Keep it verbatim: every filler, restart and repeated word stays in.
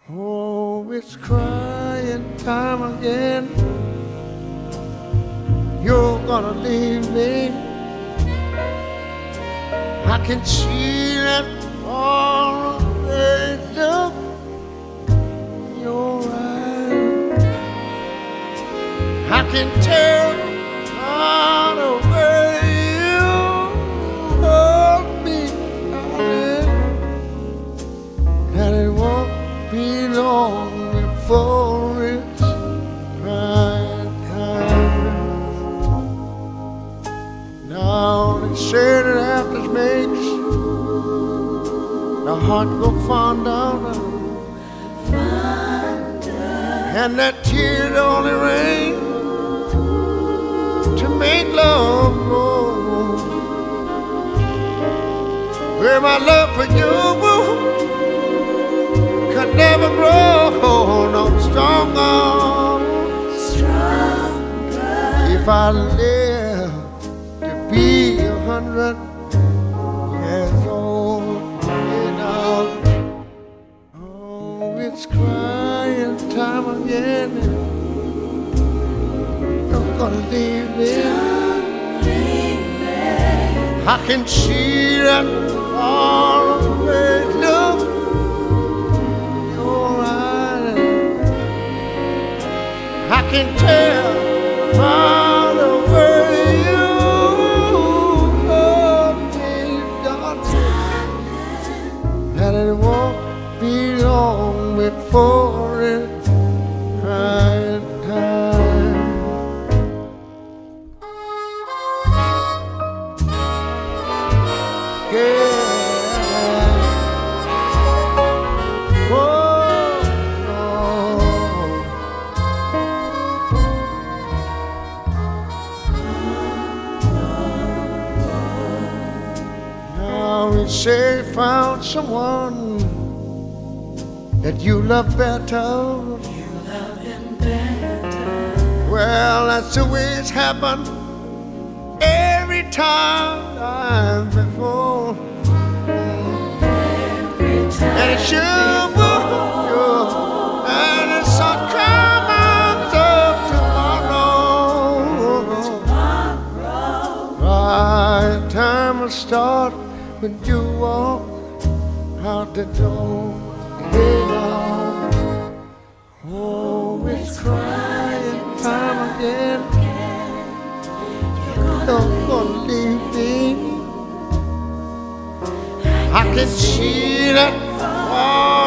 Oh, it's crying time again. You're gonna leave me. I can see that far away look in your eyes. I can tell by the way you hold me, darling, that it won't be long before it's right time. Now they say that after makes the heart go fonder, and that tears only rain to make love grow. Where my love for you could never grow no stronger, stronger. If I live to be a hundred years old, you know. Oh, it's crying time again. You're gonna leave me. I can see that far away look in your eyes. I can tell by the way you hold me, darling, that it won't be long before it's right time. Yeah. Oh, no. Now we say found someone that you love better. You love him better. Well, that's the way it's happened every time before. Every time. And it sure would, yeah. And it's all coming up tomorrow. Tomorrow. Right time will start when you walk out the door. Oh, it's crying time again. You're gonna leave me. I can see that far